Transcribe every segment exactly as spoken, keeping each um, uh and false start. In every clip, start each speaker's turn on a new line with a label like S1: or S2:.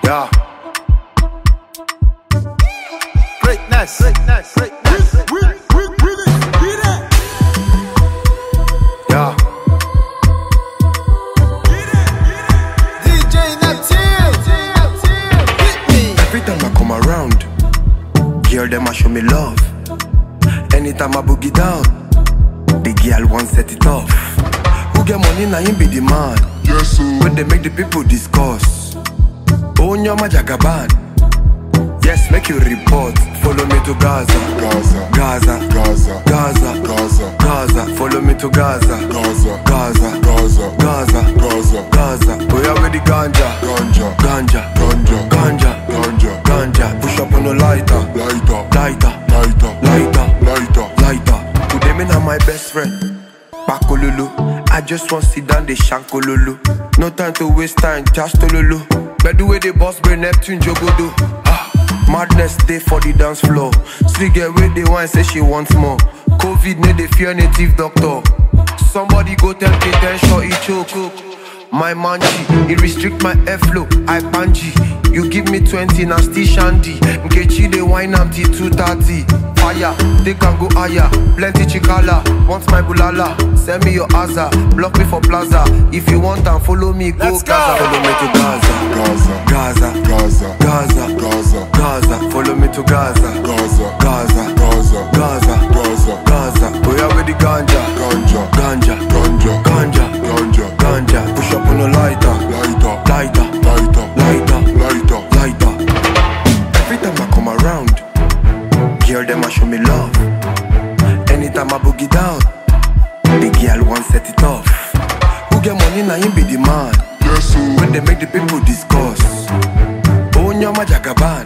S1: Yeah. Greatness, greatness, greatness. Yeah. D J Neptune, hit me. Every time I come around, girl them a show me love. Anytime I boogie down, the girl want set it off. Who get money na him be the man.
S2: Yes, sir.
S1: When they make the people discuss. Oh, nyama jagaban. Yes, make you report. Follow me to Gaza.
S2: Gaza,
S1: Gaza,
S2: Gaza,
S1: Gaza,
S2: Gaza,
S1: Gaza. Follow me to Gaza.
S2: Gaza,
S1: Gaza,
S2: Gaza,
S1: Gaza,
S2: Gaza,
S1: Gaza. Oh yeah, with the ganja,
S2: Ganja,
S1: ganja,
S2: Ganja,
S1: ganja,
S2: Ganja,
S1: ganja. Push up on the lighter,
S2: Lighter,
S1: lighter,
S2: Lighter,
S1: lighter,
S2: Lighter,
S1: lighter. Today me na my best friend. Pakololo, I just want sit down the shankololo. No time to waste time, just tololo. But the way the boss bring Neptune Jogodo. Ah, madness day for the dance floor. See get where they want say she wants more. COVID need the fear native doctor. Somebody go tell K-ten short he choke. My manchi, it restrict my airflow. I panji. You give me twenty, now still shandy. Nkechi they wine am till two thirty. Fire, they can go higher. Plenty chikala, want my bulala. Send me your Aza, block me for plaza. If you want and follow me, go
S2: Let's
S1: Gaza.
S2: go.
S1: Follow me to Gaza.
S2: Gaza,
S1: Gaza,
S2: Gaza,
S1: Gaza,
S2: Gaza,
S1: Gaza. Follow me to Gaza.
S2: Gaza,
S1: Gaza,
S2: Gaza,
S1: Gaza,
S2: Gaza,
S1: Gaza. Oh yeah, with the ganja,
S2: Ganja,
S1: ganja,
S2: Ganja,
S1: ganja,
S2: Ganja,
S1: ganja. Push up on the lighter,
S2: Lighter,
S1: lighter,
S2: Lighter,
S1: lighter,
S2: Lighter,
S1: lighter. Every time I come around, girl them a show me love. Anytime I boogie down, the girl want set it off. Who get money na him be the man.
S2: yes, sir.
S1: When they make the people discuss. Oh nyama jagaban.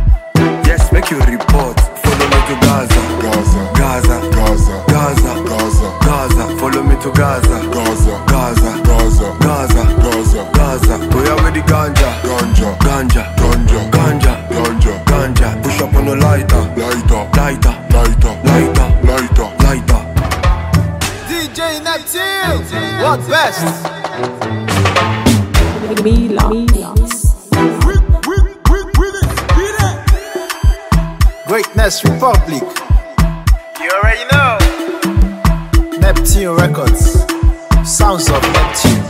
S1: Yes, make you report. Follow me to Gaza.
S2: Gaza,
S1: Gaza,
S2: Gaza,
S1: Gaza,
S2: Gaza,
S1: Gaza. Follow me to Gaza.
S2: Gaza,
S1: Gaza,
S2: Gaza,
S1: Gaza,
S2: Gaza,
S1: Gaza. Oh yeah, with the ganja,
S2: Ganja,
S1: ganja,
S2: Ganja,
S1: ganja,
S2: Ganja,
S1: ganja. Push up on the lighter,
S2: Lighter,
S1: lighter,
S2: Lighter,
S1: lighter,
S2: Lighter,
S1: lighter.
S3: D J Neptune, what best? Greatness Republic.
S1: You already know.
S3: Neptune Records. Sounds of Neptune.